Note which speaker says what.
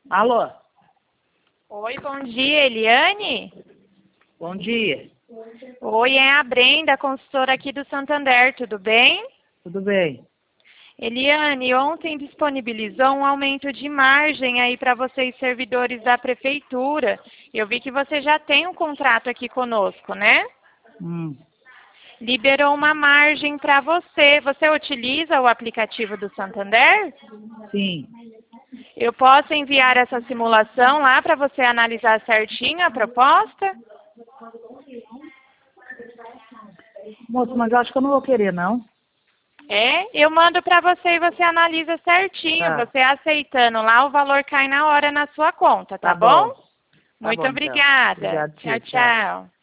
Speaker 1: Alô?
Speaker 2: Oi, bom dia, Eliane?
Speaker 1: Bom dia.
Speaker 2: Oi, é a Brenda, consultora aqui do Santander, tudo bem?
Speaker 1: Tudo bem?
Speaker 2: Eliane, ontem disponibilizou um aumento de margem aí para vocês, servidores da prefeitura. Eu vi que você já tem um contrato aqui conosco, né? Liberou uma margem para você. Você utiliza o aplicativo do Santander?
Speaker 1: Sim.
Speaker 2: Eu posso enviar essa simulação lá para você analisar certinho a proposta?
Speaker 1: Moço, mas eu acho que eu não vou querer, não.
Speaker 2: Eu mando para você e você analisa certinho.
Speaker 1: Tá.
Speaker 2: Você aceitando lá, o valor cai na hora na sua conta, tá
Speaker 1: Tá
Speaker 2: bom?
Speaker 1: bom. Tá
Speaker 2: Muito
Speaker 1: bom, então.
Speaker 2: obrigada.
Speaker 1: Obrigado,
Speaker 2: Tchau,
Speaker 1: tia. Tchau.
Speaker 2: tchau.